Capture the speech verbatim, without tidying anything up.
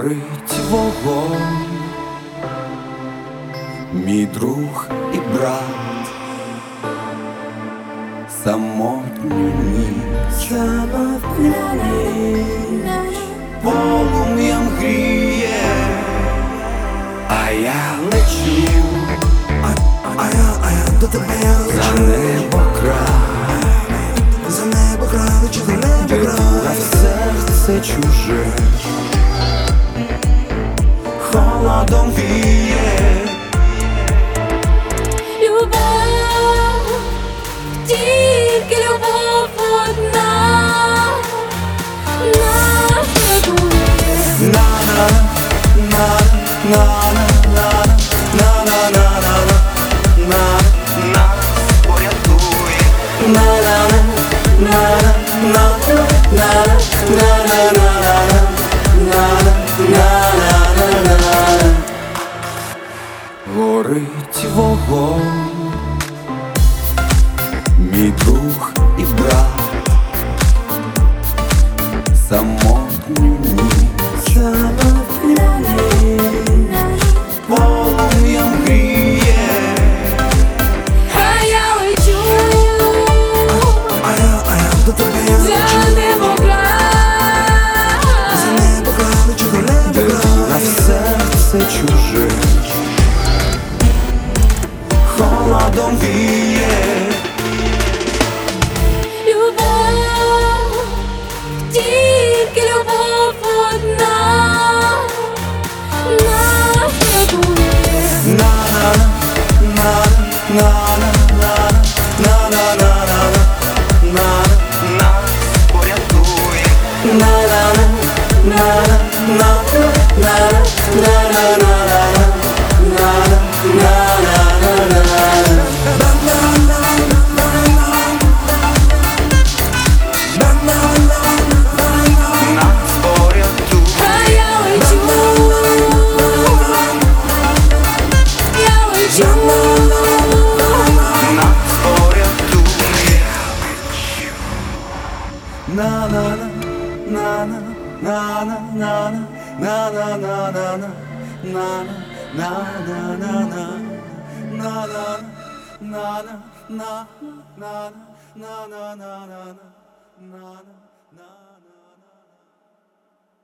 горить вогонь, мій друг і брат, самотню ніч, самотня ніч полум'ям гріє, а я лечу, а, а я, а я до тебе я лечу. За небо край, за небо край, лечу за небо край. Серце чуже холодом віє. Любов, тільки любов одна нас рятує. На-на, на-на, на-на, на-на, на-на, нас порятує. На-на, на-на, на-на, на-на, на-на, горить вогонь, мій друг і брат, самотню ніч, самотня ніч полум'ям гріє. А я лечу, А я, а я до тебе я за лечу. небо край, За небо край, лечу до небо край. Серце чуже холодом віє. любов, тільки любов одна нас рятує. На-на, на-на, на-на, на-на, на-на, на-на, нас порятує. На-на, на-на, на-на, на-на, на-на, на-на, нас порятує. А я лечу, я лечу, Нас порятує. На-на-на, на-на, на-на, на-на, на-на-на-на-на, на-на-на-на-на, на-на, на-на, на-на, на-на, на-на, на-на, на-на.